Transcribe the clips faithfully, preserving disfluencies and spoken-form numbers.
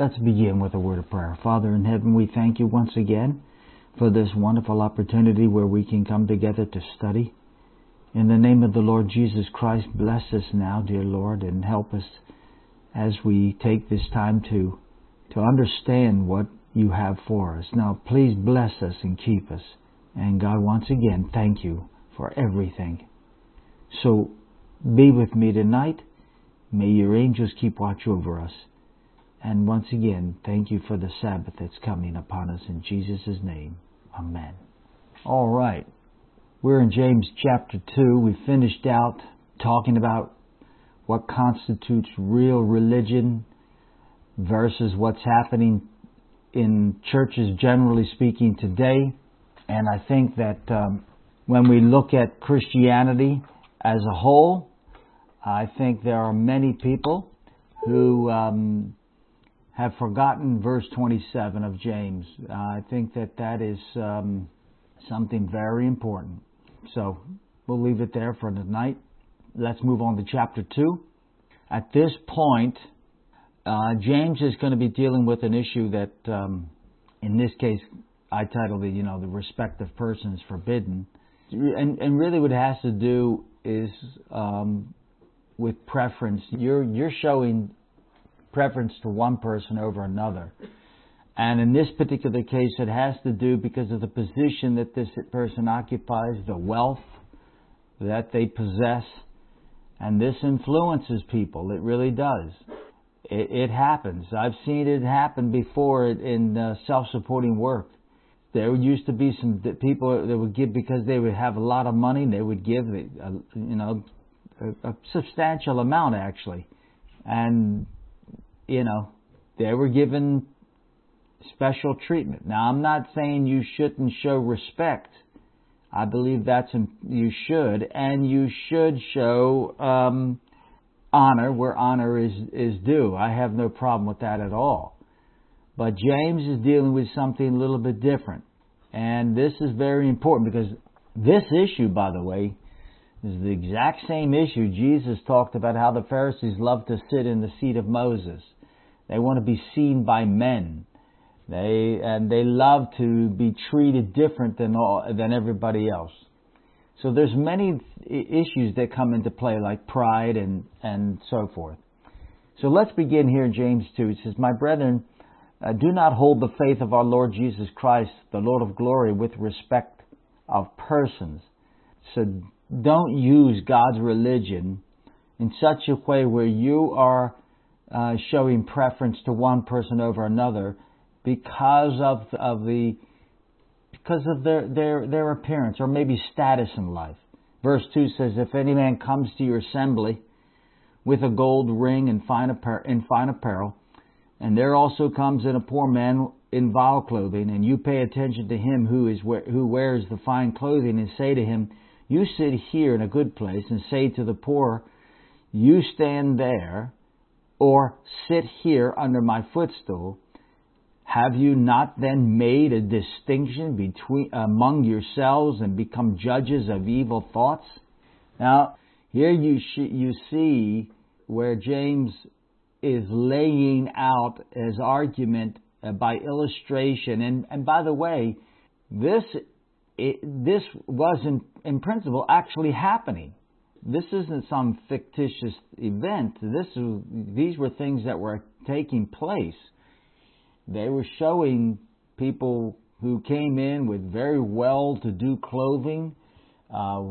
Let's begin with a word of prayer. Father in heaven, we thank you once again for this wonderful opportunity where we can come together to study. In the name of the Lord Jesus Christ, bless us now, dear Lord, and help us as we take this time to, to understand what you have for us. Now, please bless us and keep us. And God, once again, thank you for everything. So, be with me tonight. May your angels keep watch over us. And once again, thank you for the Sabbath that's coming upon us in Jesus' name. Amen. All right. We're in James chapter two. We finished out talking about what constitutes real religion versus what's happening in churches, generally speaking, today. And I think that um, when we look at Christianity as a whole, I think there are many people who um, have forgotten verse twenty-seven of James. Uh, I think that that is um, something very important. So we'll leave it there for tonight. Let's move on to chapter two. At this point, uh, James is going to be dealing with an issue that, um, in this case, I titled it, you know, the respect of persons forbidden. And, and really what it has to do is um, with preference. You're, you're showing preference to one person over another. And in this particular case, it has to do because of the position that this person occupies, the wealth that they possess, and this influences people. It really does. It, it happens. I've seen it happen before in uh, self-supporting work. There used to be some people that would give because they would have a lot of money. They would give, a, you know, a, a substantial amount actually, and you know, they were given special treatment. Now, I'm not saying you shouldn't show respect. I believe that's you should, and you should show um, honor where honor is is due. I have no problem with that at all. But James is dealing with something a little bit different, and this is very important because this issue, by the way, is the exact same issue Jesus talked about how the Pharisees love to sit in the seat of Moses. They want to be seen by men. They and they love to be treated different than all, than everybody else. So there's many issues that come into play, like pride and and so forth. So let's begin here in James two. It says, "My brethren, uh, do not hold the faith of our Lord Jesus Christ, the Lord of glory, with respect of persons." So don't use God's religion in such a way where you are uh, showing preference to one person over another because of of the because of their their their appearance or maybe status in life. Verse two says, "If any man comes to your assembly with a gold ring and fine apparel, in fine apparel, and there also comes in a poor man in vile clothing, and you pay attention to him who is who wears the fine clothing, and say to him, you sit here in a good place, and say to the poor, you stand there, or sit here under my footstool, have you not then made a distinction between among yourselves and become judges of evil thoughts?" Now, here you sh- you see where James is laying out his argument uh, by illustration. And, and by the way, this it, this was in, in principle actually happening. This isn't some fictitious event. This these were things that were taking place. They were showing people who came in with very well-to-do clothing uh,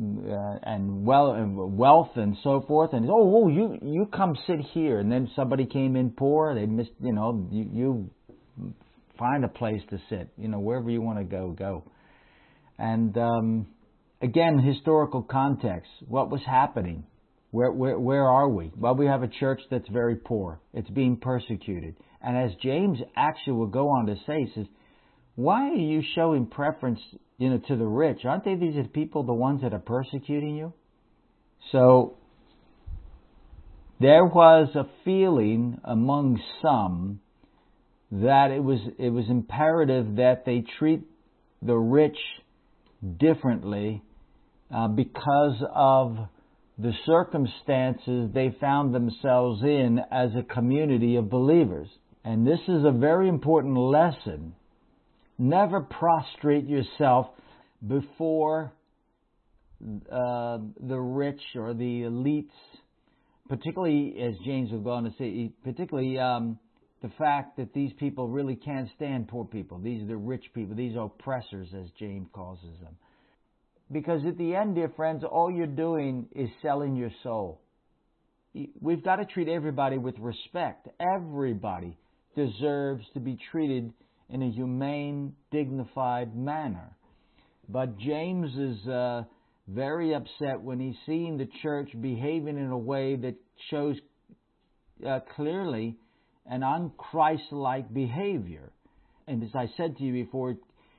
and well and wealth and so forth, and oh, oh, you you come sit here, and then somebody came in poor. They missed, you know, you, you find a place to sit, you know, wherever you want to go, go. And um, again, historical context. What was happening? Where, where where are we? Well, we have a church that's very poor. It's being persecuted. And as James actually will go on to say, he says, why are you showing preference, you know, to the rich? Aren't they these people the ones that are persecuting you? So there was a feeling among some that it was it was imperative that they treat the rich differently uh, because of the circumstances they found themselves in as a community of believers. And this is a very important lesson. Never prostrate yourself before uh, the rich or the elites, particularly, as James will go on to say, particularly um, the fact that these people really can't stand poor people. These are the rich people. These are oppressors, as James calls them. Because at the end, dear friends, all you're doing is selling your soul. We've got to treat everybody with respect. Everybody deserves to be treated in a humane, dignified manner. But James is uh, very upset when he's seeing the church behaving in a way that shows uh, clearly an un-Christ-like behavior. And as I said to you before,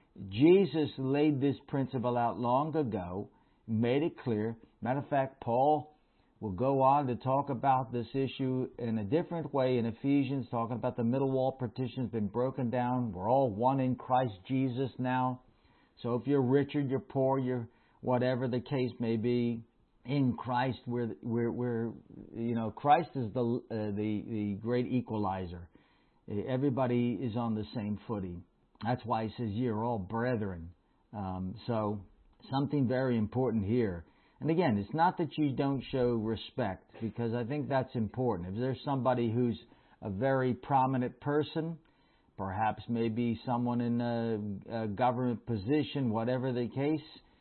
Jesus laid this principle out long ago, made it clear. Matter of fact, Paul will go on to talk about this issue in a different way in Ephesians, talking about the middle wall partition has been broken down. We're all one in Christ Jesus now. So if you're rich or you're poor, you're whatever the case may be, in Christ, we're we're, we're you know Christ is the uh, the the great equalizer. Everybody is on the same footing. That's why he says you're all brethren. Um, so something very important here. And again, it's not that you don't show respect, because I think that's important. If there's somebody who's a very prominent person, perhaps maybe someone in a, a government position, whatever the case,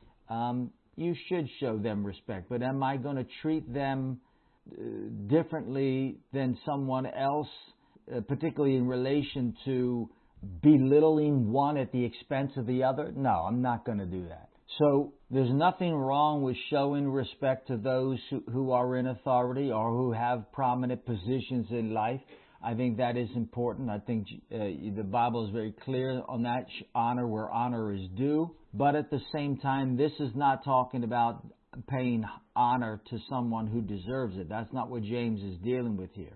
um, you should show them respect. But am I going to treat them uh, differently than someone else, uh, particularly in relation to belittling one at the expense of the other? No, I'm not going to do that. So there's nothing wrong with showing respect to those who, who are in authority or who have prominent positions in life. I think that is important. I think uh, the Bible is very clear on that. Honor where honor is due. But at the same time, this is not talking about paying honor to someone who deserves it. That's not what James is dealing with here.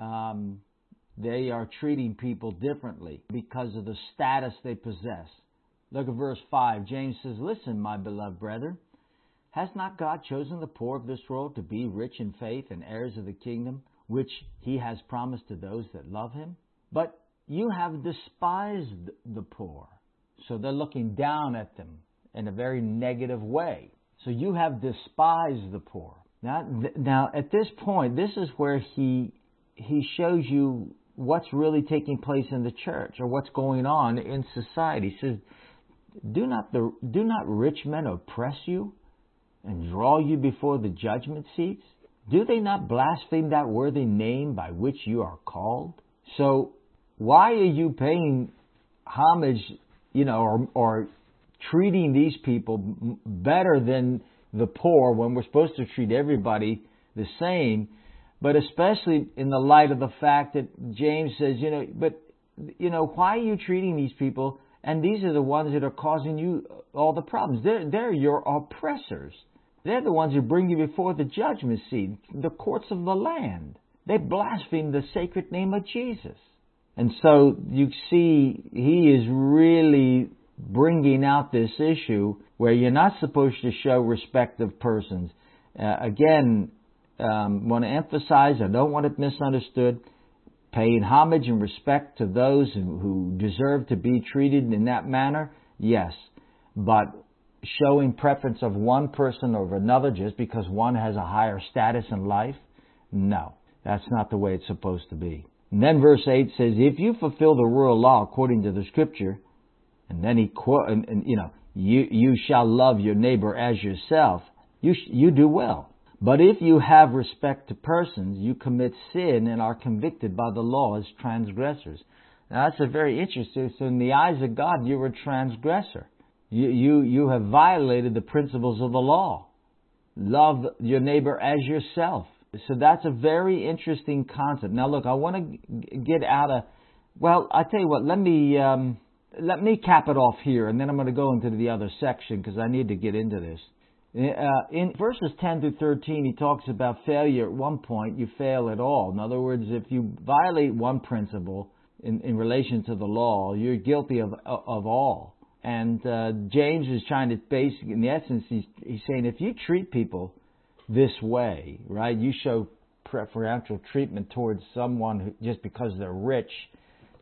Um, they are treating people differently because of the status they possess. Look at verse five. James says, "Listen, my beloved brethren, has not God chosen the poor of this world to be rich in faith and heirs of the kingdom, which he has promised to those that love him? But you have despised the poor." So they're looking down at them in a very negative way. So you have despised the poor. Now, th- now at this point, this is where he he shows you what's really taking place in the church or what's going on in society. He says, Do not the do not rich men oppress you and draw you before the judgment seats? Do they not blaspheme that worthy name by which you are called? So why are you paying homage, you know, or, or treating these people better than the poor when we're supposed to treat everybody the same? But especially in the light of the fact that James says, you know, but, you know, why are you treating these people? And these are the ones that are causing you all the problems. They're, they're your oppressors. They're the ones who bring you before the judgment seat, the courts of the land. They blaspheme the sacred name of Jesus. And so you see, he is really bringing out this issue where you're not supposed to show respect of persons. Uh, again, um, want to emphasize, I don't want it misunderstood, paying homage and respect to those who deserve to be treated in that manner, yes. But showing preference of one person over another just because one has a higher status in life, no. That's not the way it's supposed to be. And then verse eight says, if you fulfill the royal law according to the Scripture, and then he quote, and, and, you know, you you shall love your neighbor as yourself, you sh- you do well. But if you have respect to persons, you commit sin and are convicted by the law as transgressors. Now that's a very interesting. So in the eyes of God, you're a transgressor. You you you have violated the principles of the law. Love your neighbor as yourself. So that's a very interesting concept. Now look, I want to get out of. Well, I tell you what. Let me um, let me cap it off here, and then I'm going to go into the other section because I need to get into this. Uh, in verses ten through thirteen, he talks about failure. At one point, you fail at all. In other words, if you violate one principle in, in relation to the law, you're guilty of of all. And uh, James is trying to basically, in essence, he's, he's saying if you treat people this way, right, you show preferential treatment towards someone who, just because they're rich,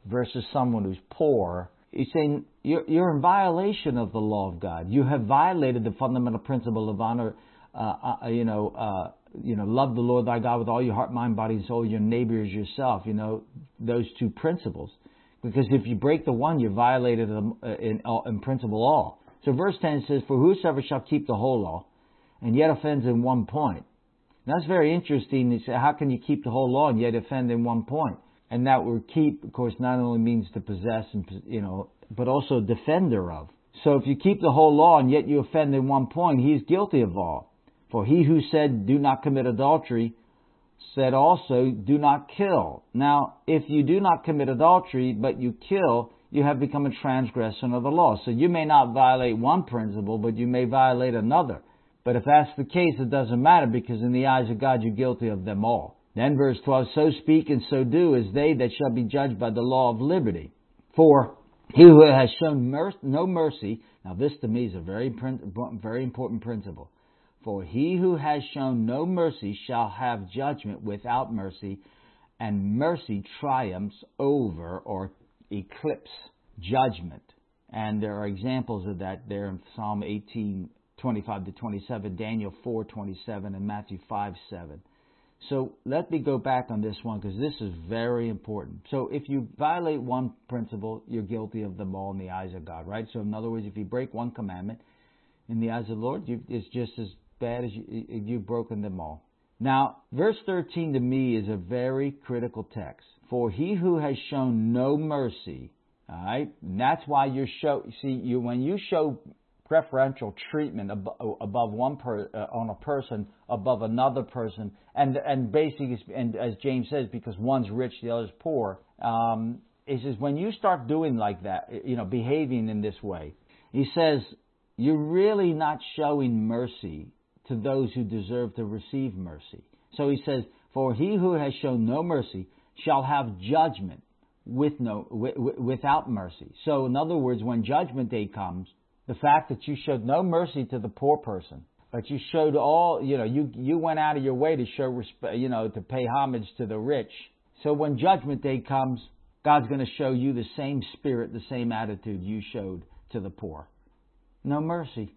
versus someone who's poor, he's saying you're, you're in violation of the law of God. You have violated the fundamental principle of honor. Uh, uh, you know, uh, you know, love the Lord thy God with all your heart, mind, body, and soul. Your neighbor as yourself. You know, those two principles. Because if you break the one, you violated them in, in principle all. So verse ten says, "For whosoever shall keep the whole law, and yet offends in one point." Now, that's very interesting. You say, how can you keep the whole law and yet offend in one point? And that word "keep," of course, not only means to possess and you know, but also defender of. So if you keep the whole law and yet you offend in one point, he is guilty of all. For he who said, "Do not commit adultery," said also, "Do not kill." Now, if you do not commit adultery, but you kill, you have become a transgressor of the law. So you may not violate one principle, but you may violate another. But if that's the case, it doesn't matter, because in the eyes of God, you're guilty of them all. Then verse twelve, "So speak and so do as they that shall be judged by the law of liberty. For he who has shown mer- no mercy," now this to me is a very, very important principle. "For he who has shown no mercy shall have judgment without mercy, and mercy triumphs over," or eclipse, judgment. And there are examples of that there in Psalm eighteen, twenty-five to twenty-seven, Daniel four, twenty-seven, and Matthew five, seven. So let me go back on this one, because this is very important. So if you violate one principle, you're guilty of them all in the eyes of God, right? So in other words, if you break one commandment in the eyes of the Lord, you, it's just as bad as you, you've broken them all. Now, verse thirteen to me is a very critical text. "For he who has shown no mercy," all right, and that's why you're show. See, you when you show preferential treatment above, above one per, uh, on a person above another person, and and basically, and as James says, because one's rich, the other's poor. Um, he says when you start doing like that, you know, behaving in this way, he says you're really not showing mercy to those who deserve to receive mercy. So he says, "For he who has shown no mercy shall have judgment with no w- w- without mercy." So in other words, when judgment day comes, the fact that you showed no mercy to the poor person, but you showed all, you know, you you went out of your way to show respect, you know, to pay homage to the rich. So when judgment day comes, God's going to show you the same spirit, the same attitude you showed to the poor. No mercy.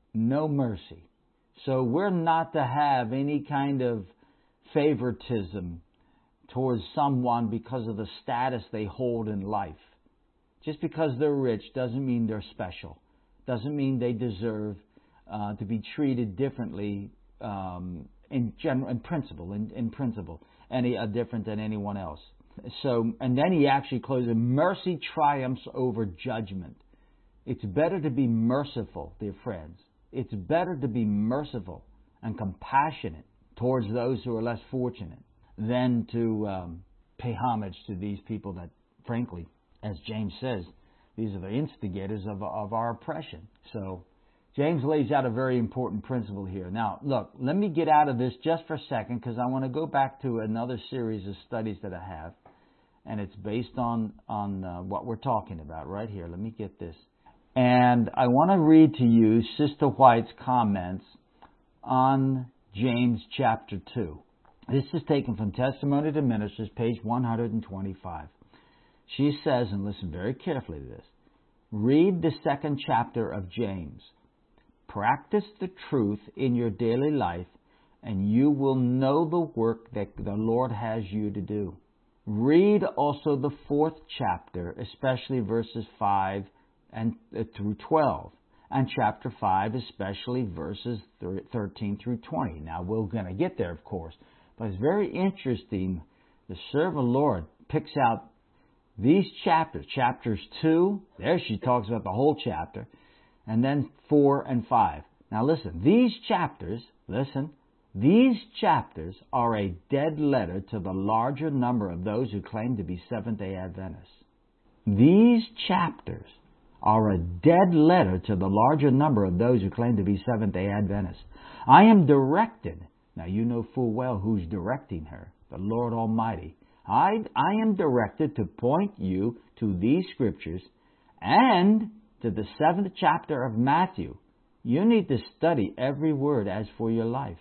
No mercy. So we're not to have any kind of favoritism towards someone because of the status they hold in life. Just because they're rich doesn't mean they're special. Doesn't mean they deserve uh, to be treated differently um, in general, in principle, in, in principle, any uh, different than anyone else. So, and then he actually closes, "Mercy triumphs over judgment." It's better to be merciful, dear friends. It's better to be merciful and compassionate towards those who are less fortunate than to um, pay homage to these people that, frankly, as James says, these are the instigators of, of our oppression. So James lays out a very important principle here. Now, look, let me get out of this just for a second, because I want to go back to another series of studies that I have, and it's based on, on uh, what we're talking about right here. Let me get this. And I want to read to you Sister White's comments on James chapter two. This is taken from Testimony to Ministers, page one hundred twenty-five. She says, and listen very carefully to this, "Read the second chapter of James. Practice the truth in your daily life, and you will know the work that the Lord has you to do. Read also the fourth chapter, especially verses five and uh, through twelve, and chapter five, especially verses thirteen through twenty. Now, we're going to get there, of course, but it's very interesting. The servant of the Lord picks out these chapters, chapters two, there she talks about the whole chapter, and then four and five. Now, listen, these chapters, listen, these chapters are a dead letter to the larger number of those who claim to be Seventh-day Adventists. These chapters are a dead letter to the larger number of those who claim to be Seventh-day Adventists. I am directed, now you know full well who's directing her, the Lord Almighty. I, I am directed to point you to these scriptures and to the seventh chapter of Matthew. You need to study every word as for your life.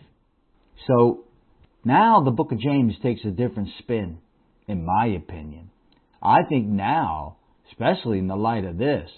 So now the book of James takes a different spin, in my opinion. I think now, especially in the light of this,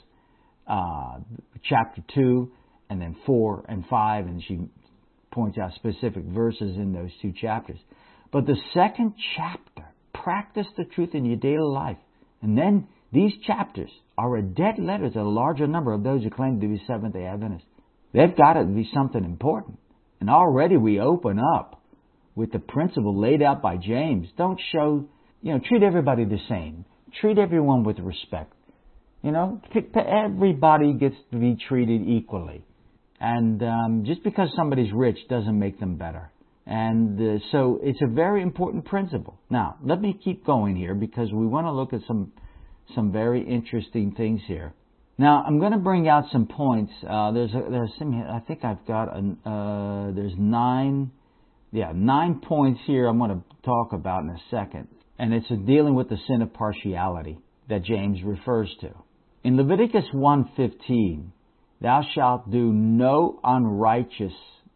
uh, chapter two and then four and five, and she points out specific verses in those two chapters. But the second chapter, practice the truth in your daily life. And then these chapters are a dead letter to a larger number of those who claim to be Seventh-day Adventists. They've got to be something important. And already we open up with the principle laid out by James. Don't show, you know, treat everybody the same. Treat everyone with respect. You know, everybody gets to be treated equally. And um, just because somebody's rich doesn't make them better. And uh, so it's a very important principle. Now, let me keep going here because we want to look at some some very interesting things here. Now, I'm going to bring out some points. Uh, there's a, there's some, I think I've got an, uh, there's nine, yeah, nine points here I'm going to talk about in a second. And it's dealing with the sin of partiality that James refers to. In Leviticus one fifteen, thou shalt do no unrighteous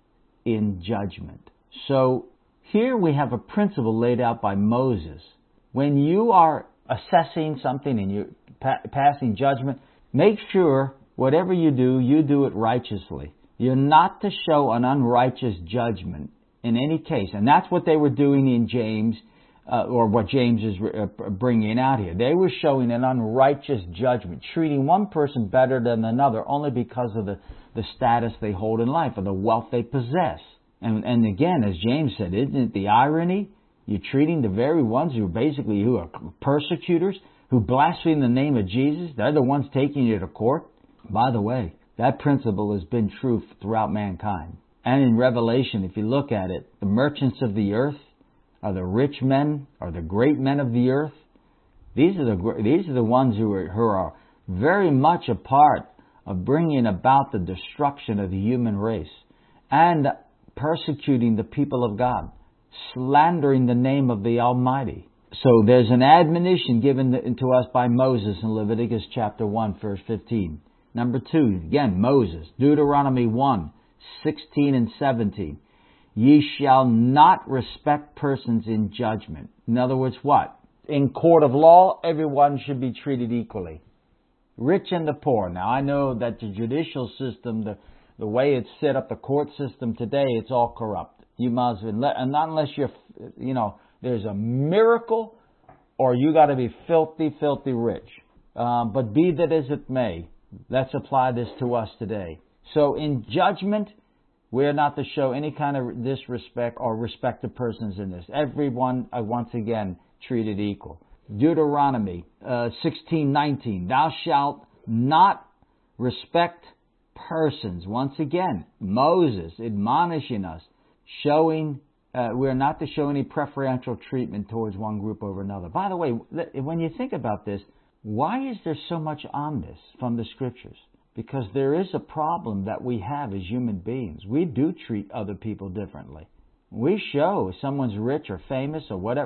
in judgment. So here we have a principle laid out by Moses. When you are assessing something and you're pa- passing judgment, make sure whatever you do, you do it righteously. You're not to show an unrighteous judgment in any case. And that's what they were doing in James, uh, or what James is uh, bringing out here. They were showing an unrighteous judgment, treating one person better than another only because of the, the status they hold in life or the wealth they possess. And, and again, as James said, isn't it the irony? You're treating the very ones who are basically who are persecutors, who blaspheme the name of Jesus. They're the ones taking you to court. By the way, that principle has been true throughout mankind. And in Revelation, if you look at it, the merchants of the earth are the rich men, are the great men of the earth. These are the these are the ones who are who are very much a part of bringing about the destruction of the human race and persecuting the people of God, slandering the name of the Almighty. So there's an admonition given to us by Moses in Leviticus chapter one, verse fifteen. Number two, again, Moses, Deuteronomy one, sixteen and seventeen. Ye shall not respect persons in judgment. In other words, what? In court of law, everyone should be treated equally. Rich and the poor. Now, I know that the judicial system, the, the way it's set up, the court system today, it's all corrupt. You must, and not unless you're, you know, there's a miracle, or you got to be filthy, filthy rich. Um, but be that as it may, let's apply this to us today. So in judgment, we're not to show any kind of disrespect or respect to persons in this. Everyone, uh, once again, treated equal. Deuteronomy uh, sixteen nineteen. Thou shalt not respect persons. Once again, Moses admonishing us, showing uh, we're not to show any preferential treatment towards one group over another. By the way, when you think about this, why is there so much on this from the Scriptures? Because there is a problem that we have as human beings. We do treat other people differently. We show if someone's rich or famous or whatever.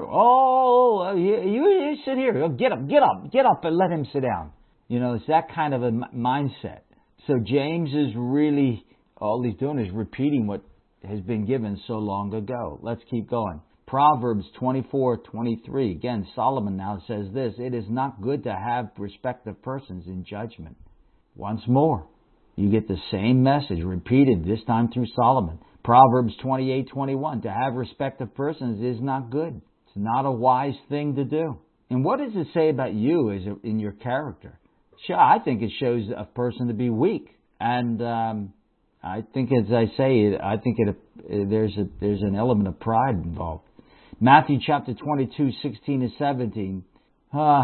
Oh, you, you sit here. Get up, get up, get up and let him sit down. You know, it's that kind of a mindset. So James is really, all he's doing is repeating what has been given so long ago. Let's keep going. Proverbs twenty-four twenty-three. Again, Solomon now says this. It is not good to have respect of persons in judgment. Once more, you get the same message repeated, this time through Solomon. Proverbs twenty-eight twenty-one. To have respect of persons is not good. It's not a wise thing to do. And what does it say about you as a, in your character? Sure, I think it shows a person to be weak. And um, I think, as I say, I think it, there's a, there's an element of pride involved. Matthew chapter twenty-two, sixteen and seventeen. Uh,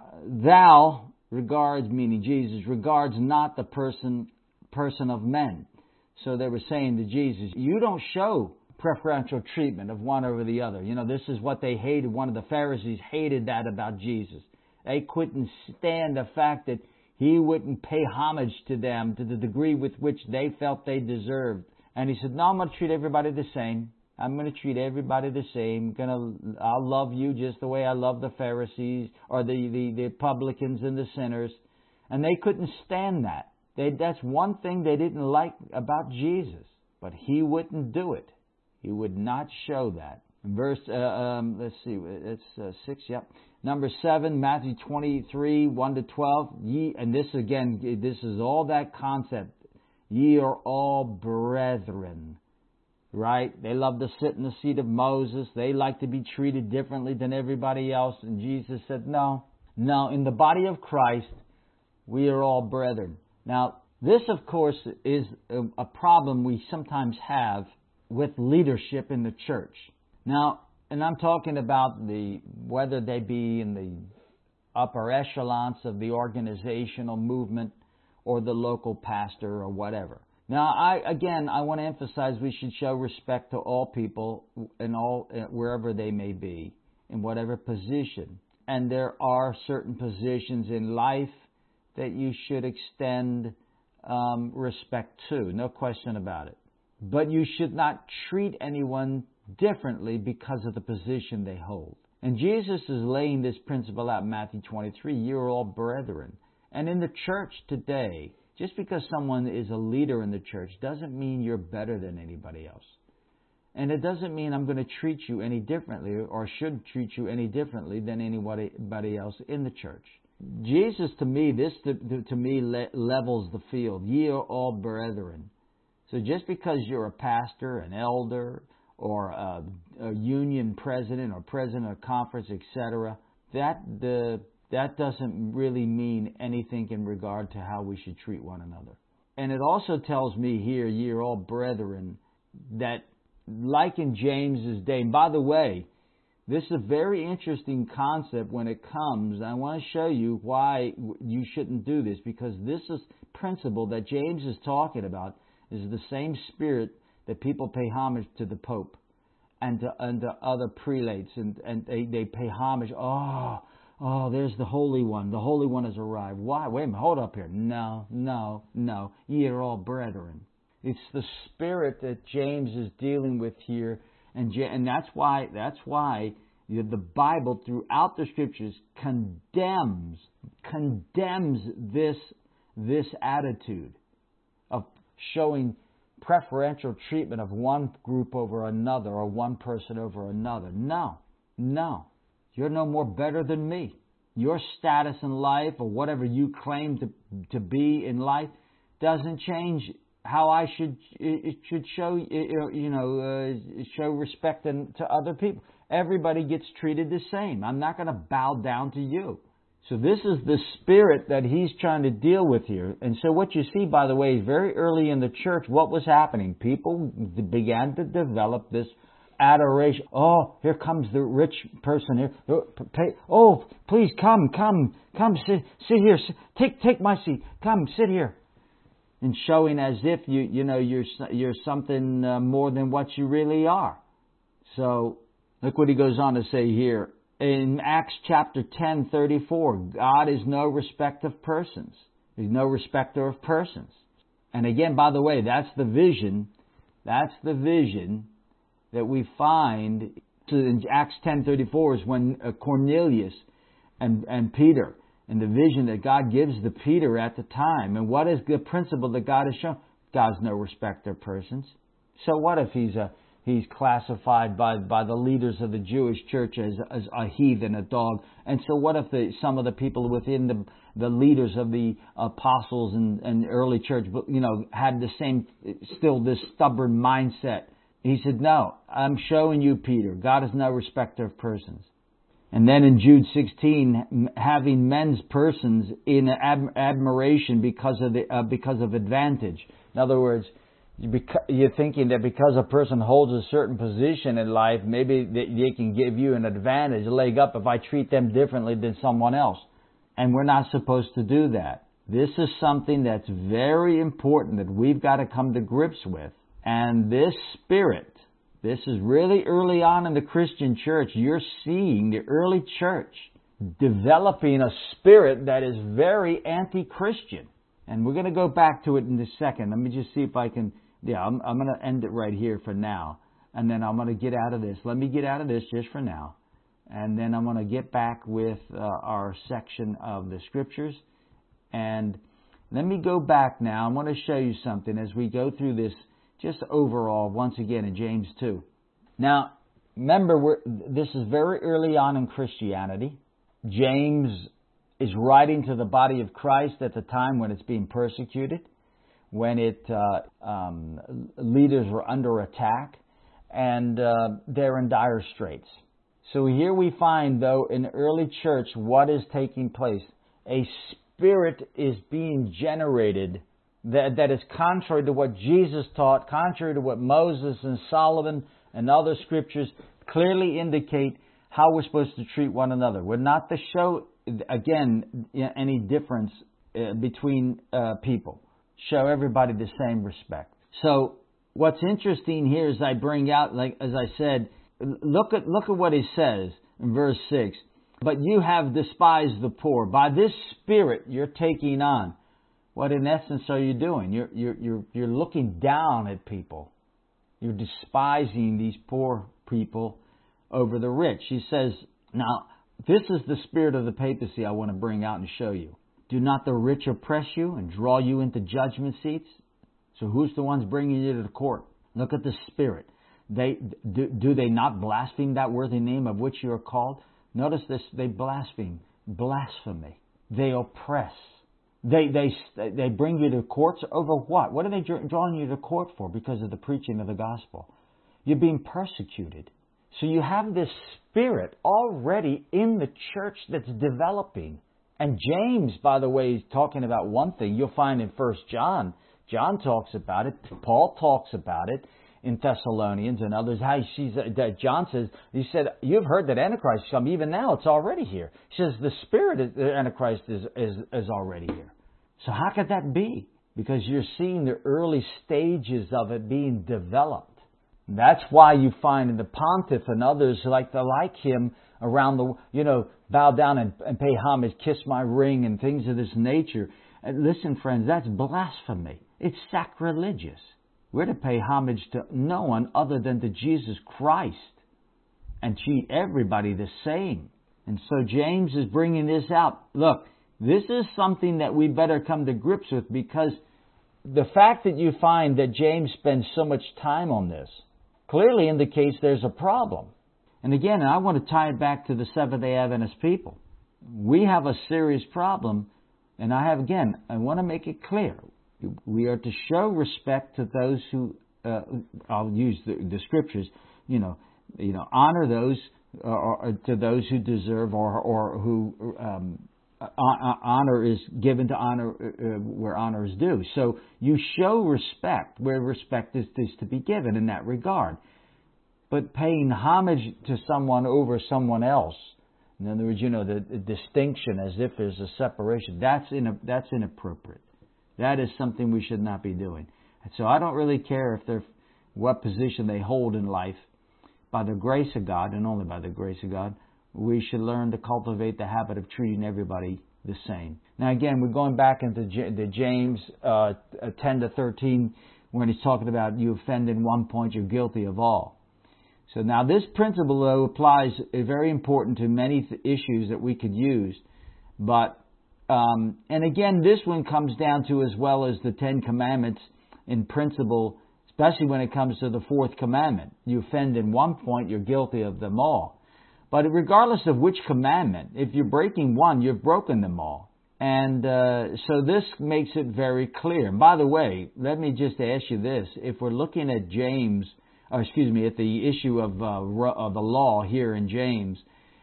Thou regards, meaning Jesus, regards not the person person of men. So they were saying to Jesus, you don't show preferential treatment of one over the other. You know, this is what they hated. One of the Pharisees hated that about Jesus. They couldn't stand the fact that he wouldn't pay homage to them to the degree with which they felt they deserved. And he said, no, I'm going to treat everybody the same. I'm going to treat everybody the same. I'm gonna, I'll love you just the way I love the Pharisees or the, the, the publicans and the sinners. And they couldn't stand that. They, that's one thing they didn't like about Jesus. But he wouldn't do it. He would not show that. Verse, uh, um, let's see, it's uh, six, yep. Number seven, Matthew twenty-three, one to twelve. Ye, and this again, this is all that concept. Ye are all brethren. Right? They love to sit in the seat of Moses. They like to be treated differently than everybody else. And Jesus said, no, no, in the body of Christ, we are all brethren. Now, this, of course, is a, a problem we sometimes have with leadership in the church. Now, and I'm talking about the whether they be in the upper echelons of the organizational movement or the local pastor or whatever. Now, I again, I want to emphasize we should show respect to all people in all wherever they may be, in whatever position. And there are certain positions in life that you should extend um, respect to, no question about it. But you should not treat anyone differently because of the position they hold. And Jesus is laying this principle out in Matthew twenty-three, you're all brethren. And in the church today, just because someone is a leader in the church doesn't mean you're better than anybody else. And it doesn't mean I'm going to treat you any differently or should treat you any differently than anybody else in the church. Jesus, to me, this to, to me levels the field. Ye are all brethren. So just because you're a pastor, an elder, or a, a union president or president of conference, et cetera, that the that doesn't really mean anything in regard to how we should treat one another. And it also tells me here, ye are all brethren, that like in James's day, and by the way, this is a very interesting concept when it comes. I want to show you why you shouldn't do this, because this is principle that James is talking about is the same spirit that people pay homage to the Pope and to, and to other prelates, and, and they, they pay homage. Oh, oh, there's the Holy One. The Holy One has arrived. Why? Wait a minute, hold up here. No, no, no. Ye are all brethren. It's the spirit that James is dealing with here, and and that's why that's why the Bible throughout the Scriptures condemns condemns this this attitude of showing preferential treatment of one group over another or one person over another. No, no. You're no more better than me. Your status in life or whatever you claim to to be in life doesn't change how I should it should show you know uh, show respect to other people. Everybody gets treated the same. I'm not going to bow down to you. So this is the spirit that he's trying to deal with here. And so what you see, by the way, is very early in the church, what was happening? People began to develop this adoration. Oh, here comes the rich person here. Oh, please come, come, come, sit, sit here. Take, take my seat. Come, sit here. And showing as if you, you know, you're you're something uh, more than what you really are. So look what he goes on to say here in Acts chapter ten, thirty-four. God is no respecter of persons. He's no respecter of persons. And again, by the way, that's the vision. That's the vision that we find in Acts ten thirty-four is when Cornelius and, and Peter, and the vision that God gives to Peter at the time. And what is the principle that God has shown? God's no respecter of persons. So what if he's a he's classified by, by the leaders of the Jewish church as, as a heathen, a dog? And so what if the, some of the people within the the leaders of the apostles and, and early church, you know, had the same, still this stubborn mindset? He said, no, I'm showing you, Peter, God is no respecter of persons. And then in Jude sixteen, having men's persons in ad- admiration because of the uh, because of advantage. In other words, you're thinking that because a person holds a certain position in life, maybe they can give you an advantage, a leg up if I treat them differently than someone else. And we're not supposed to do that. This is something that's very important that we've got to come to grips with. And this spirit, this is really early on in the Christian church. You're seeing the early church developing a spirit that is very anti-Christian. And we're going to go back to it in a second. Let me just see if I can... Yeah, I'm, I'm going to end it right here for now. And then I'm going to get out of this. Let me get out of this just for now. And then I'm going to get back with uh, our section of the Scriptures. And let me go back now. I want to show you something as we go through this just overall, once again, in James two. Now, Remember, we're, this is very early on in Christianity. James is writing to the body of Christ at the time when it's being persecuted, when it uh, um, leaders were under attack, and uh, they're in dire straits. So here we find, though, in the early church, what is taking place. A spirit is being generated that, that is contrary to what Jesus taught, contrary to what Moses and Solomon and other scriptures clearly indicate how we're supposed to treat one another. We're not to show, again, any difference uh, between uh, people. Show everybody the same respect. So what's interesting here is I bring out, like as I said, look at look at what he says in verse six. But you have despised the poor. By this spirit you're taking on. What in essence are you doing? You're you're you're you're looking down at people. You're despising these poor people over the rich. He says, now, this is the spirit of the papacy I want to bring out and show you. Do not the rich oppress you and draw you into judgment seats? So who's the ones bringing you to the court? Look at the spirit. They do, do they not blaspheme that worthy name of which you are called? Notice this, they blaspheme, blasphemy. They oppress. They they they bring you to courts over what? What are they drawing you to court for? Because of the preaching of the gospel. You're being persecuted. So you have this spirit already in the church that's developing. And James, by the way, is talking about one thing. You'll find in First John, John talks about it. Paul talks about it in Thessalonians and others. How she's, that John says, he said, you've heard that Antichrist has come. Even now, it's already here. He says the spirit of the Antichrist is, is, is already here. So how could that be? Because you're seeing the early stages of it being developed. That's why you find in the pontiff and others who like to like him around the, you know, bow down and, and pay homage, kiss my ring, and things of this nature. And listen, friends, that's blasphemy. It's sacrilegious. We're to pay homage to no one other than to Jesus Christ and treat everybody the same. And so James is bringing this out. Look, this is something that we better come to grips with, because the fact that you find that James spends so much time on this clearly indicates there's a problem. And again, I want to tie it back to the Seventh-day Adventist people. We have a serious problem, and I have, again, I want to make it clear. We are to show respect to those who, uh, I'll use the, the scriptures, you know, you know, honor those, uh, or, to those who deserve, or, or who um, honor is given to honor uh, where honor is due. So you show respect where respect is, is to be given in that regard. But paying homage to someone over someone else, in other words, you know, the, the distinction as if there's a separation, that's in, that's inappropriate. That is something we should not be doing. And so I don't really care if they're what position they hold in life. By the grace of God, and only by the grace of God, we should learn to cultivate the habit of treating everybody the same. Now again, we're going back into J- the James uh, ten to thirteen, when he's talking about you offend in one point, you're guilty of all. So now this principle, though, applies, is very important to many th- issues that we could use. But, um, and again, this one comes down to, as well as the Ten Commandments in principle, especially when it comes to the fourth commandment. You offend in one point, you're guilty of them all. But regardless of which commandment, if you're breaking one, you've broken them all. And uh, so this makes it very clear. And by the way, let me just ask you this. If we're looking at James, or excuse me, at the issue of, uh, of the law here in James,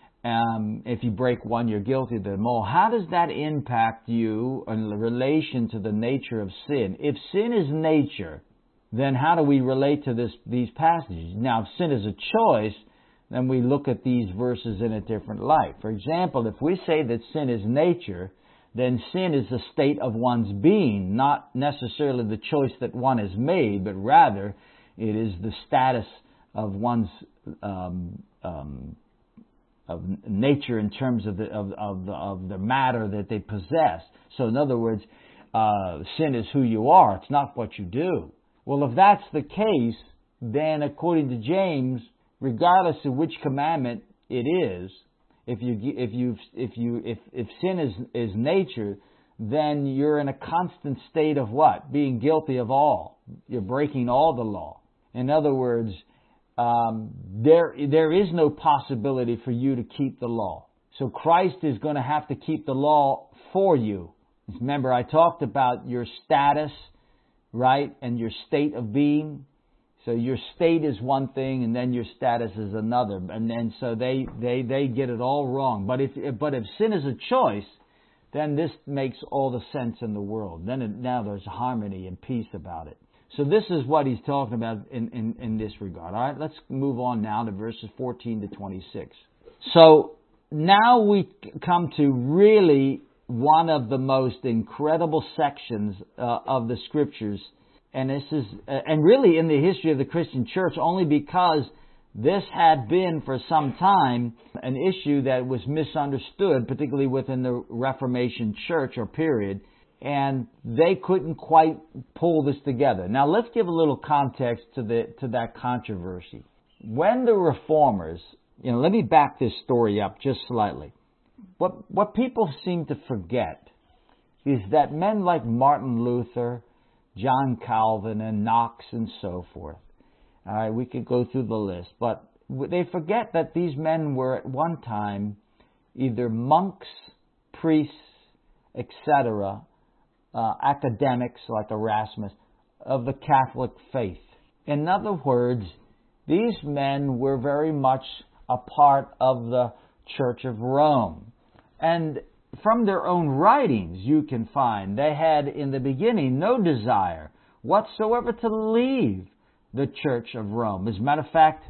um, if you break one, you're guilty of them all. How does that impact you in relation to the nature of sin? If sin is nature, then how do we relate to this these passages? Now, if sin is a choice, then we look at these verses in a different light. For example, if we say that sin is nature, then sin is the state of one's being, not necessarily the choice that one has made, but rather it is the status of one's um, um, of nature in terms of the of, of the of the matter that they possess. So, in other words, uh, sin is who you are; it's not what you do. Well, if that's the case, then according to James, regardless of which commandment it is, if you if you if you if if sin is is nature, then you're in a constant state of what? Being guilty of all. You're breaking all the law. In other words, um, there there is no possibility for you to keep the law. So Christ is going to have to keep the law for you. Remember, I talked about your status, right, and your state of being. So your state is one thing, and then your status is another, and then so they they they get it all wrong. But if but if sin is a choice, then this makes all the sense in the world. Then it, now there's harmony and peace about it. So this is what he's talking about in, in, in this regard. All right, let's move on now to verses fourteen to twenty-six. So now we come to really one of the most incredible sections uh, of the Scriptures, and this is uh, and really in the history of the Christian church, only because this had been for some time an issue that was misunderstood, particularly within the Reformation Church or period, and they couldn't quite pull this together. Now let's give a little context to the to that controversy. When the Reformers, you know, let me back this story up just slightly. What what people seem to forget is that men like Martin Luther, John Calvin, and Knox and so forth, all right, we could go through the list, but they forget that these men were at one time either monks, priests, et cetera, uh, academics like Erasmus, of the Catholic faith. In other words, these men were very much a part of the Church of Rome. And from their own writings, you can find they had in the beginning no desire whatsoever to leave the Church of Rome. As a matter of fact,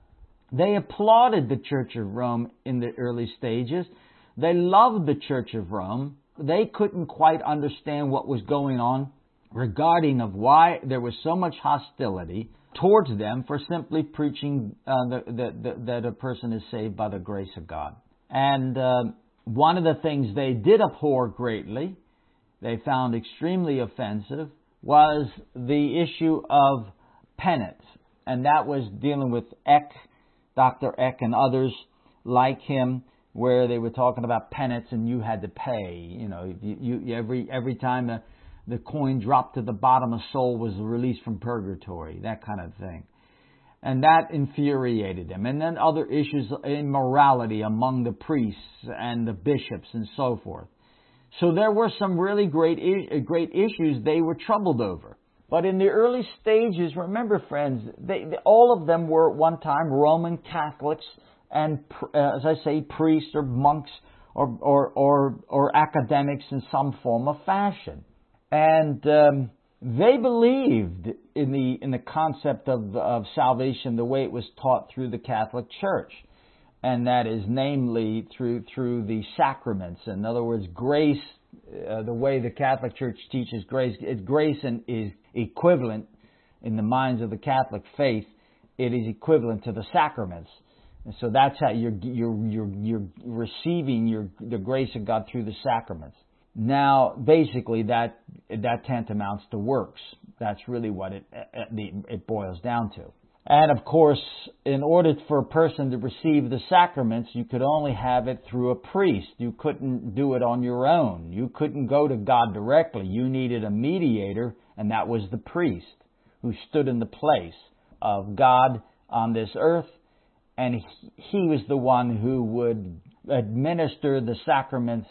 they applauded the Church of Rome in the early stages. They loved the Church of Rome. They couldn't quite understand what was going on regarding of why there was so much hostility towards them for simply preaching uh, the, the, the, that a person is saved by the grace of God. And uh, one of the things they did abhor greatly, they found extremely offensive, was the issue of penance. And that was dealing with Eck, Doctor Eck and others like him, where they were talking about penance and you had to pay. You know, you, you every every time the, the coin dropped to the bottom, a soul was released from purgatory, that kind of thing. And that infuriated them. And then other issues, immorality among the priests and the bishops and so forth. So there were some really great great issues they were troubled over. But in the early stages, remember, friends, they, they, all of them were at one time Roman Catholics and, uh, as I say, priests or monks or, or, or, or academics in some form of fashion. And um, they believed in the in the concept of, of salvation the way it was taught through the Catholic Church. And that is namely through through the sacraments. In other words, grace, uh, the way the Catholic Church teaches grace, it, grace is equivalent in the minds of the Catholic faith. It is equivalent to the sacraments, and so that's how you're you're you're, you're receiving your the grace of God through the sacraments. Now, basically, that that tantamounts to works. That's really what it it boils down to. And of course, in order for a person to receive the sacraments, you could only have it through a priest. You couldn't do it on your own. You couldn't go to God directly. You needed a mediator, and that was the priest who stood in the place of God on this earth. And he was the one who would administer the sacraments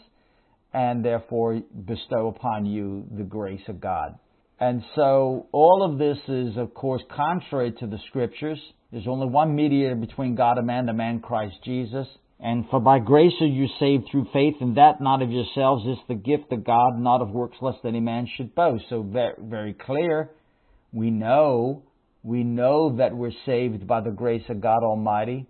and therefore bestow upon you the grace of God. And so all of this is, of course, contrary to the Scriptures. There's only one mediator between God and man, the man Christ Jesus. And for by grace are you saved through faith, and that not of yourselves is the gift of God, not of works, lest any man should boast. So very, very clear. We know, we know that we're saved by the grace of God Almighty.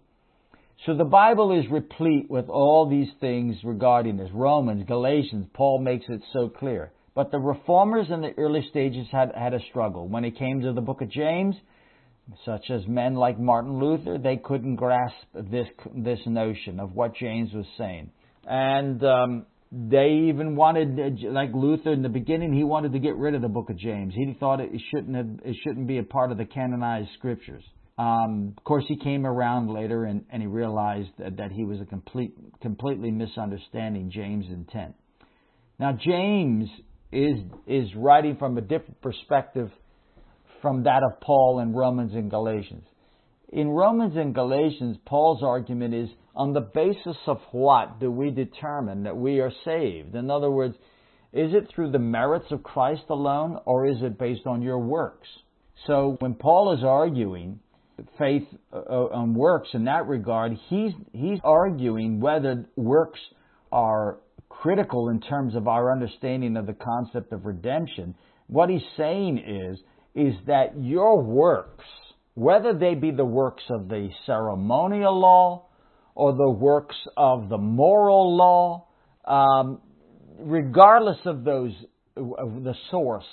So the Bible is replete with all these things regarding this. Romans, Galatians, Paul makes it so clear. But the Reformers in the early stages had, had a struggle. When it came to the book of James, such as men like Martin Luther, they couldn't grasp this this notion of what James was saying. And um, they even wanted, like Luther in the beginning, he wanted to get rid of the book of James. He thought it shouldn't have, it shouldn't be a part of the canonized scriptures. Um, of course, he came around later and, and he realized that, that he was a complete, completely misunderstanding James' intent. Now, James is is writing from a different perspective from that of Paul in Romans and Galatians. In Romans and Galatians, Paul's argument is, on the basis of what do we determine that we are saved? In other words, is it through the merits of Christ alone, or is it based on your works? So when Paul is arguing faith on works in that regard, he's he's arguing whether works are critical in terms of our understanding of the concept of redemption. What he's saying is, is that your works, whether they be the works of the ceremonial law or the works of the moral law, um, regardless of those, of the source,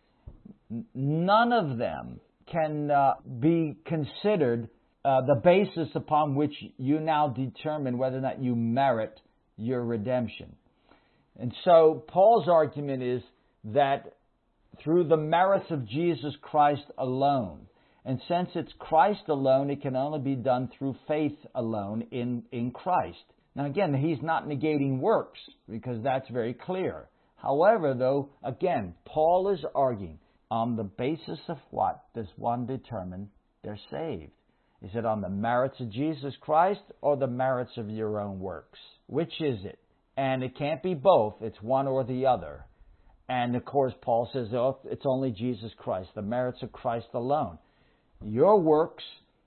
none of them can uh, be considered uh, the basis upon which you now determine whether or not you merit your redemption. And so Paul's argument is that through the merits of Jesus Christ alone, and since it's Christ alone, it can only be done through faith alone in, in Christ. Now again, he's not negating works, because that's very clear. However, though, again, Paul is arguing, on the basis of what does one determine they're saved? Is it on the merits of Jesus Christ or the merits of your own works? Which is it? And it can't be both. It's one or the other. And of course, Paul says, oh, it's only Jesus Christ, the merits of Christ alone. Your works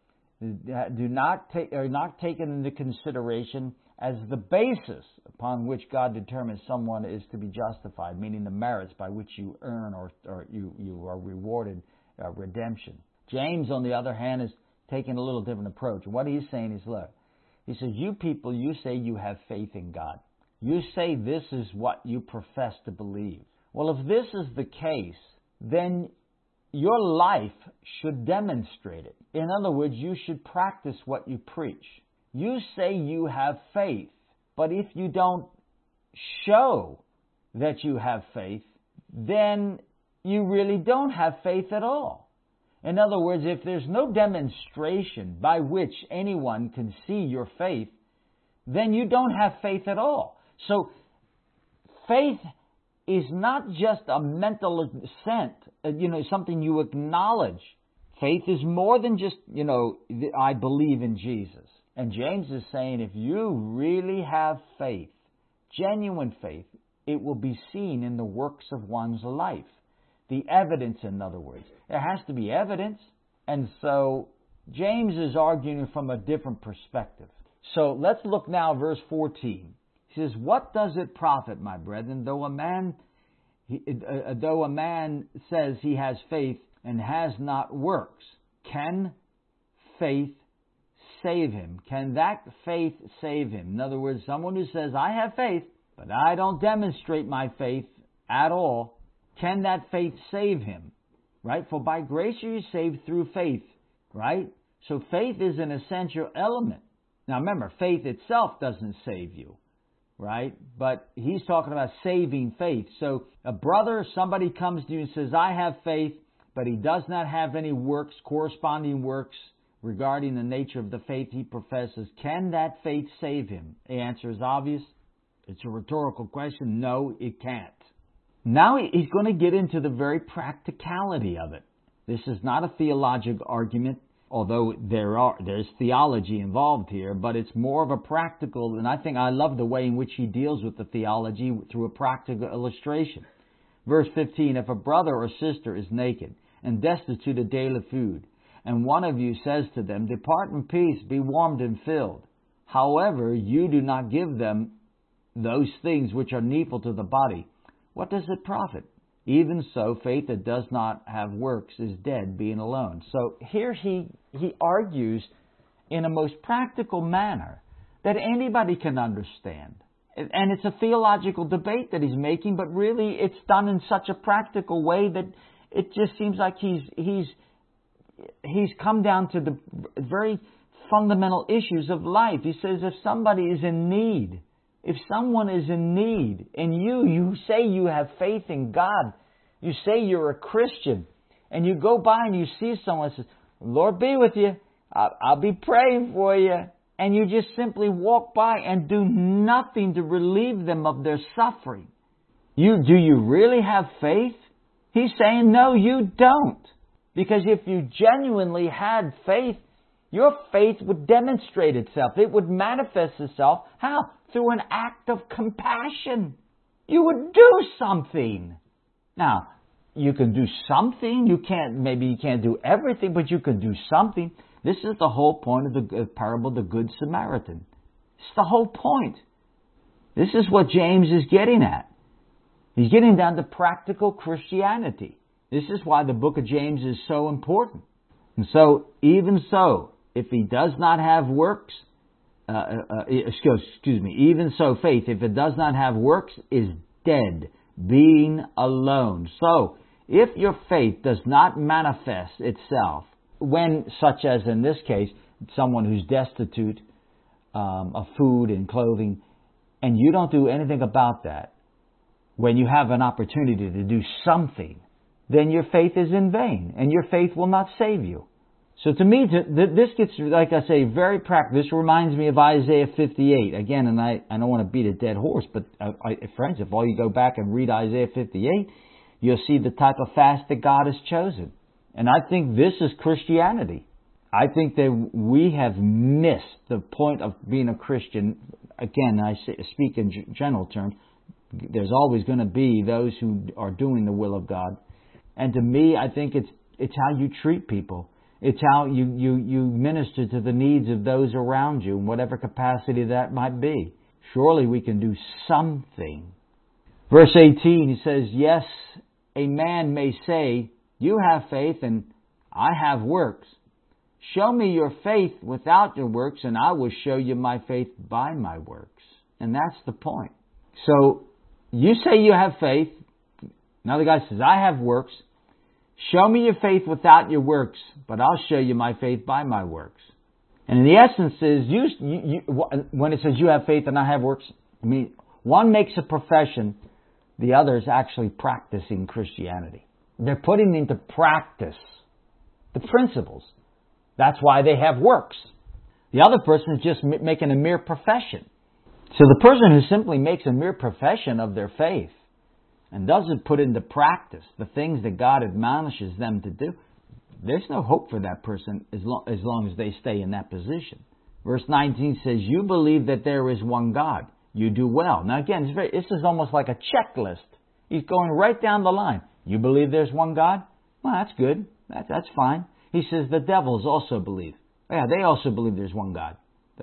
do not take, are not taken into consideration as the basis upon which God determines someone is to be justified, meaning the merits by which you earn or, or you, you are rewarded uh, redemption. James, on the other hand, is taking a little different approach. What he's saying is, look, he says, you people, you say you have faith in God. You say this is what you profess to believe. Well, if this is the case, then your life should demonstrate it. In other words, you should practice what you preach. You say you have faith, but if you don't show that you have faith, then you really don't have faith at all. In other words, if there's no demonstration by which anyone can see your faith, then you don't have faith at all. So, faith is not just a mental assent, you know, something you acknowledge. Faith is more than just, you know, I believe in Jesus. And James is saying if you really have faith, genuine faith, it will be seen in the works of one's life. The evidence, in other words. There has to be evidence. And so James is arguing from a different perspective. So let's look now at verse fourteen. He says, what does it profit, my brethren, though a man, he, uh, though a man says he has faith and has not works? Can faith save him? Can that faith save him? In other words, someone who says, I have faith, but I don't demonstrate my faith at all, can that faith save him? Right? For by grace are you saved through faith. Right? So faith is an essential element. Now remember, faith itself doesn't save you. Right? But he's talking about saving faith. So a brother, somebody comes to you and says, I have faith, but he does not have any works, corresponding works regarding the nature of the faith he professes. Can that faith save him? The answer is obvious. It's a rhetorical question. No, it can't. Now he's going to get into the very practicality of it. This is not a theological argument, although there are there's theology involved here, but it's more of a practical, and I think I love the way in which he deals with the theology through a practical illustration. Verse fifteen, if a brother or sister is naked and destitute of daily food, and one of you says to them, depart in peace, be warmed and filled. However, you do not give them those things which are needful to the body, what does it profit? Even so, faith that does not have works is dead, being alone. So here he, he argues in a most practical manner that anybody can understand. And it's a theological debate that he's making, but really it's done in such a practical way that it just seems like he's he's he's come down to the very fundamental issues of life. He says if somebody is in need, if someone is in need, and you, you say you have faith in God, you say you're a Christian, and you go by and you see someone and says, Lord be with you, I'll, I'll be praying for you, and you just simply walk by and do nothing to relieve them of their suffering. You, do you really have faith? He's saying, no, you don't. Because if you genuinely had faith, Your faith would demonstrate itself. It would manifest itself. How? Through an act of compassion. You would do something. Now, you can do something. You can't, maybe you can't do everything, but you can do something. This is the whole point of the parable of the Good Samaritan. It's the whole point. This is what James is getting at. He's getting down to practical Christianity. This is why the book of James is so important. And so, even so, if he does not have works, uh, uh, excuse, excuse me, even so faith, if it does not have works, is dead, being alone. So, if your faith does not manifest itself, when, such as in this case, someone who's destitute um, of food and clothing, and you don't do anything about that, when you have an opportunity to do something, then your faith is in vain, and your faith will not save you. So to me, this gets, like I say, very practical. This reminds me of Isaiah fifty-eight. Again, and I, I don't want to beat a dead horse, but I, I, friends, if all you go back and read Isaiah fifty-eight, you'll see the type of fast that God has chosen. And I think this is Christianity. I think that we have missed the point of being a Christian. Again, I speak in general terms. There's always going to be those who are doing the will of God. And to me, I think it's it's how you treat people. It's how you, you, you minister to the needs of those around you in whatever capacity that might be. Surely we can do something. Verse eighteen, he says, yes, a man may say, you have faith and I have works. Show me your faith without your works and I will show you my faith by my works. And that's the point. So you say you have faith. Another guy says, I have works. Show me your faith without your works, but I'll show you my faith by my works. And in the essence is, you, you, you, when it says you have faith and I have works, I mean, one makes a profession, the other is actually practicing Christianity. They're putting into practice the principles. That's why they have works. The other person is just making a mere profession. So the person who simply makes a mere profession of their faith and doesn't put into practice the things that God admonishes them to do, there's no hope for that person as long, as long as they stay in that position. Verse nineteen says, you believe that there is one God. You do well. Now again, it's very, this is almost like a checklist. He's going right down the line. You believe there's one God? Well, that's good. That, that's fine. He says the devils also believe. Yeah, they also believe there's one God.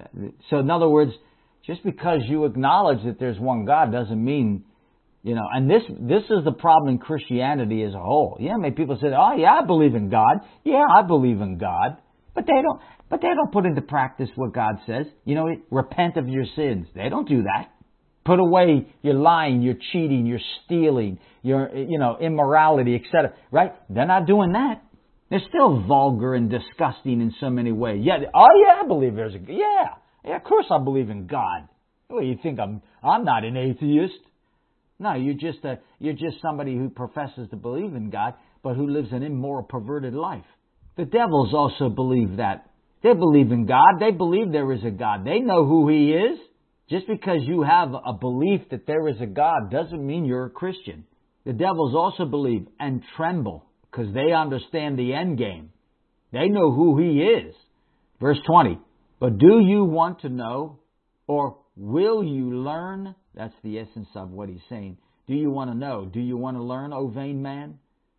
So in other words, just because you acknowledge that there's one God doesn't mean, you know, and this this is the problem in Christianity as a whole. Yeah, many people say, oh yeah, I believe in God. Yeah, I believe in God. But they don't but they don't put into practice what God says. You know, repent of your sins. They don't do that. Put away your lying, your cheating, your stealing, your, you know, immorality, et cetera. Right? They're not doing that. They're still vulgar and disgusting in so many ways. Yeah, oh yeah, I believe there's a yeah. Yeah, of course I believe in God. Well, you think I'm I'm not an atheist? No, you're just a you're just somebody who professes to believe in God, but who lives an immoral, perverted life. The devils also believe that. They believe in God. They believe there is a God. They know who He is. Just because you have a belief that there is a God doesn't mean you're a Christian. The devils also believe and tremble because they understand the end game. They know who He is. Verse twenty. But do you want to know, or will you learn? That's the essence of what he's saying. Do you want to know? Do you want to learn, O vain man?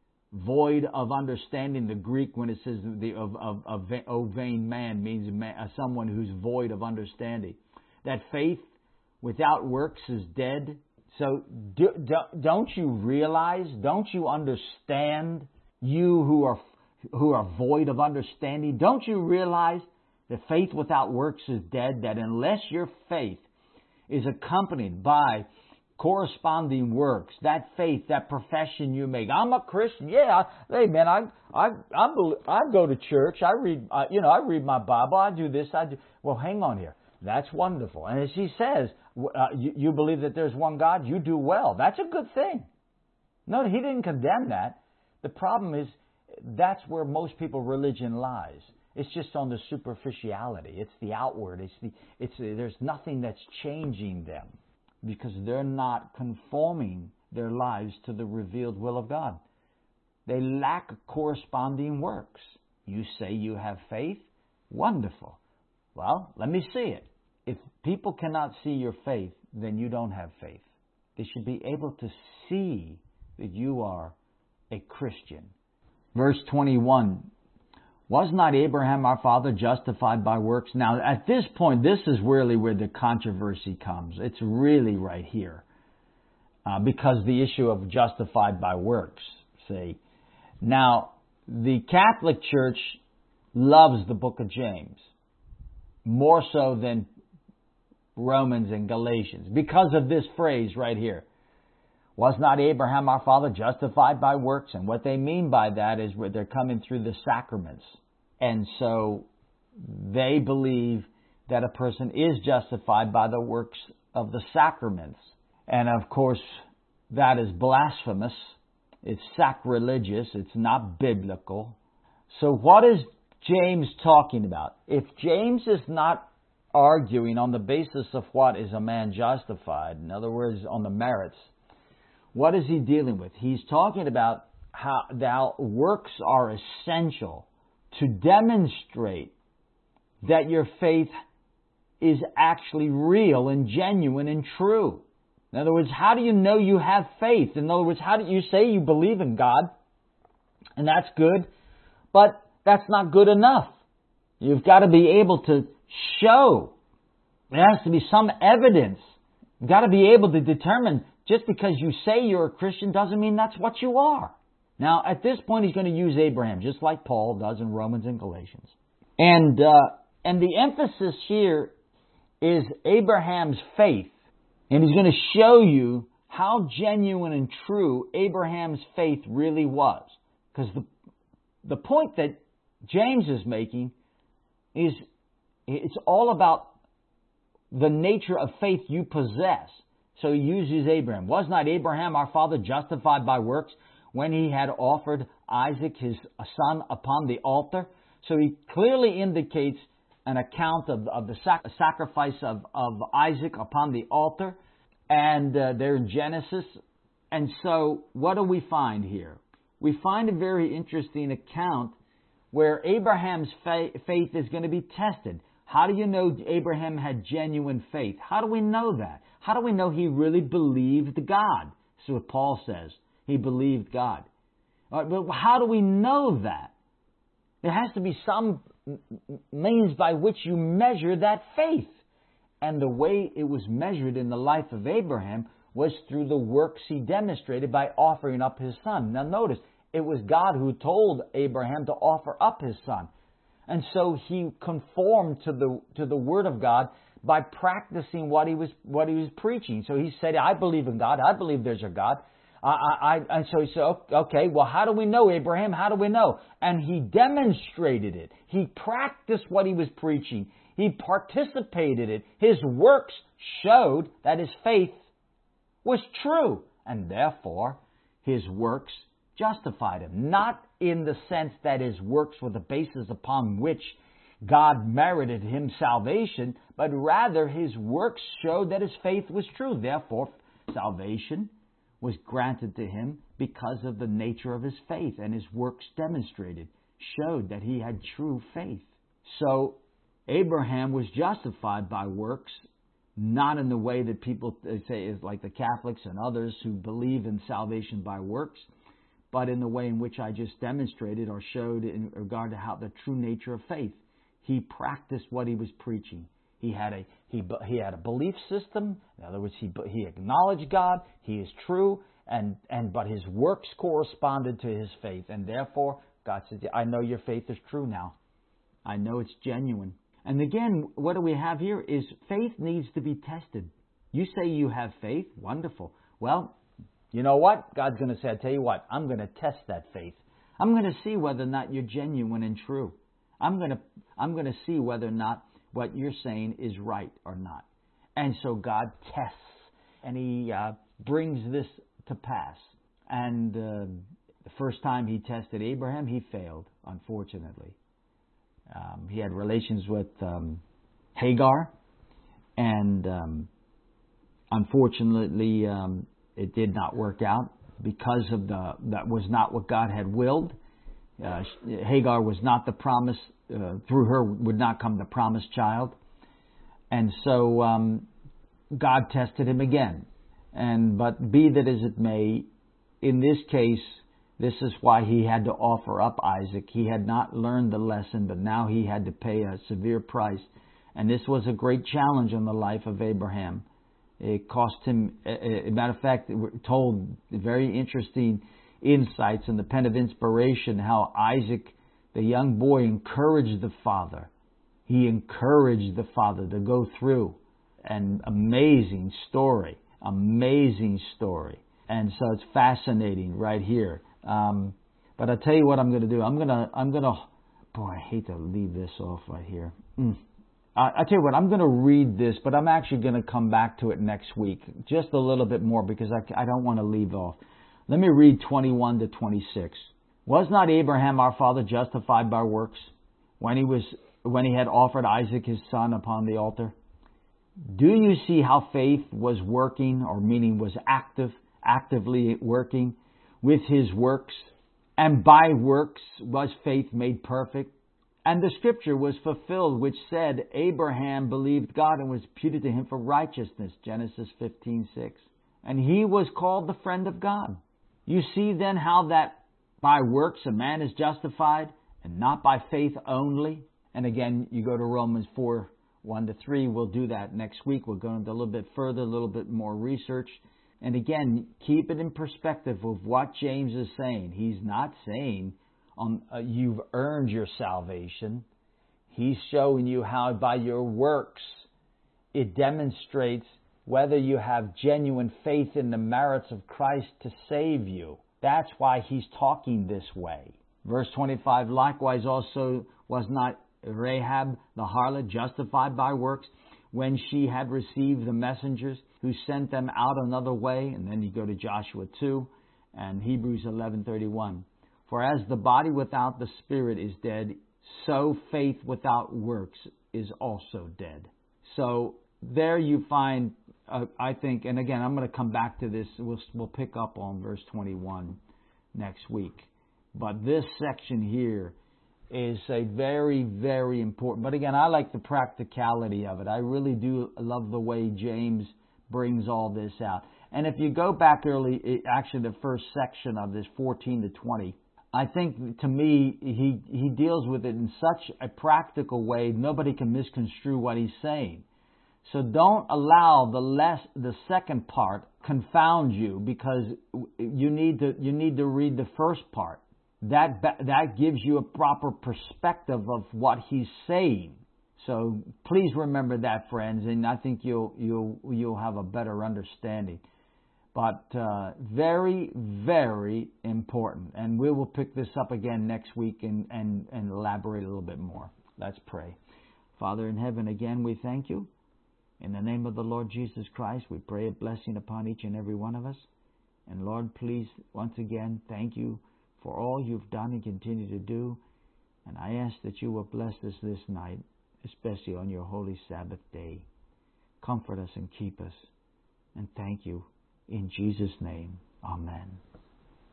Void of understanding. The Greek, when it says the of, of, of O vain man, means man, someone who's void of understanding. That faith without works is dead. So do, do, don't you realize, don't you understand, you who are who are void of understanding, don't you realize that faith without works is dead? That unless your faith is accompanied by corresponding works, that faith, that profession you make. I'm a Christian. Yeah, hey man, I I I, believe, I go to church. I read, uh, you know, I read my Bible. I do this. I do. Well, hang on here. That's wonderful. And as he says, uh, you, you believe that there's one God. You do well. That's a good thing. No, he didn't condemn that. The problem is that's where most people religion lies. It's just on the superficiality. It's the outward. It's the. It's there's nothing that's changing them because they're not conforming their lives to the revealed will of God. They lack corresponding works. You say you have faith. Wonderful. Well, let me see it. If people cannot see your faith, then you don't have faith. They should be able to see that you are a Christian. Verse twenty-one, was not Abraham our father justified by works? Now, at this point, this is really where the controversy comes. It's really right here. Uh, because the issue of justified by works, see. Now, the Catholic Church loves the book of James more so than Romans and Galatians because of this phrase right here. Was not Abraham our father justified by works? And what they mean by that is where they're coming through the sacraments. And so they believe that a person is justified by the works of the sacraments. And of course, that is blasphemous. It's sacrilegious. It's not biblical. So what is James talking about? If James is not arguing on the basis of what is a man justified, in other words, on the merits, what is he dealing with? He's talking about how thou works are essential to demonstrate that your faith is actually real and genuine and true. In other words, how do you know you have faith? In other words, how do you say you believe in God? And that's good, but that's not good enough. You've got to be able to show. There has to be some evidence. You've got to be able to determine just because you say you're a Christian doesn't mean that's what you are. Now, at this point, he's going to use Abraham, just like Paul does in Romans and Galatians. And, uh, and the emphasis here is Abraham's faith. And he's going to show you how genuine and true Abraham's faith really was. Because the, the point that James is making is it's all about the nature of faith you possess. So he uses Abraham. Was not Abraham our father justified by works when he had offered Isaac his son upon the altar? So he clearly indicates an account of, of the sac- sacrifice of, of Isaac upon the altar. And uh, they're in Genesis. And so what do we find here? We find a very interesting account where Abraham's fa- faith is going to be tested. How do you know Abraham had genuine faith? How do we know that? How do we know he really believed God? That's what Paul says. He believed God. All right, but how do we know that? There has to be some means by which you measure that faith. And the way it was measured in the life of Abraham was through the works he demonstrated by offering up his son. Now notice, it was God who told Abraham to offer up his son. And so he conformed to the to the Word of God by practicing what he was what he was preaching. So he said, I believe in God. I believe there's a God. I, I, I, and so he said, okay, well, how do we know, Abraham? How do we know? And he demonstrated it. He practiced what he was preaching. He participated in it. His works showed that his faith was true. And therefore, his works justified him. Not in the sense that his works were the basis upon which God merited him salvation, but rather his works showed that his faith was true. Therefore, salvation was granted to him because of the nature of his faith, and his works demonstrated, showed that he had true faith. So, Abraham was justified by works, not in the way that people say is like the Catholics and others who believe in salvation by works, but in the way in which I just demonstrated or showed in regard to how the true nature of faith. He practiced what he was preaching. He had a he he had a belief system. In other words, he he acknowledged God. He is true, and and but his works corresponded to his faith, and therefore God says, "I know your faith is true now. I know it's genuine." And again, what do we have here is faith needs to be tested. You say you have faith, wonderful. Well, you know what? God's going to say, I tell you what, I'm going to test that faith. I'm going to see whether or not you're genuine and true. I'm going to I'm going to see whether or not what you're saying is right or not. And so God tests, and He uh, brings this to pass. And uh, the first time He tested Abraham, he failed, unfortunately. Um, he had relations with um, Hagar, and um, unfortunately, um, it did not work out because of the that was not what God had willed. Uh, Hagar was not the promise, uh, through her would not come the promised child. And so um, God tested him again. And but be that as it may, in this case, this is why he had to offer up Isaac. He had not learned the lesson, but now he had to pay a severe price. And this was a great challenge in the life of Abraham. It cost him, a matter of fact, we're told very interesting insights in the Pen of Inspiration, how Isaac, the young boy, encouraged the father. He encouraged the father to go through. An amazing story, amazing story. And so it's fascinating right here. Um, but I'll tell you what I'm going to do. I'm going to, I'm going to, boy, I hate to leave this off right here. Mm. I, I tell you what, I'm going to read this, but I'm actually going to come back to it next week, just a little bit more, because I, I don't want to leave off. Let me read twenty-one to twenty-six. Was not Abraham our father justified by works when he was when he had offered Isaac his son upon the altar? Do you see how faith was working, or meaning was active, actively working with his works? And by works was faith made perfect? And the scripture was fulfilled, which said, Abraham believed God and was imputed to him for righteousness. Genesis fifteen six. And he was called the friend of God. You see then how that by works a man is justified, and not by faith only. And again, you go to Romans four, one to three. We'll do that next week. We'll go into a little bit further, a little bit more research. And again, keep it in perspective of what James is saying. He's not saying um, uh, you've earned your salvation. He's showing you how by your works it demonstrates whether you have genuine faith in the merits of Christ to save you. That's why he's talking this way. Verse twenty-five, likewise also was not Rahab the harlot justified by works when she had received the messengers who sent them out another way? And then you go to Joshua two and Hebrews eleven thirty-one. For as the body without the spirit is dead, so faith without works is also dead. So there you find, uh, I think, and again, I'm going to come back to this. We'll, we'll pick up on verse twenty-one next week. But this section here is a very, very important. But again, I like the practicality of it. I really do love the way James brings all this out. And if you go back early, actually the first section of this, fourteen to twenty, I think to me, he, he deals with it in such a practical way, nobody can misconstrue what he's saying. So don't allow the less, the second part confound you, because you need to, you need to read the first part. That, that gives you a proper perspective of what he's saying. So please remember that, friends, and I think you'll, you'll, you'll have a better understanding. But uh, very, very important. And we will pick this up again next week and, and, and elaborate a little bit more. Let's pray. Father in heaven, again, we thank you. In the name of the Lord Jesus Christ, we pray a blessing upon each and every one of us. And Lord, please, once again, thank you for all you've done and continue to do. And I ask that you will bless us this night, especially on your holy Sabbath day. Comfort us and keep us. And thank you. In Jesus' name, amen.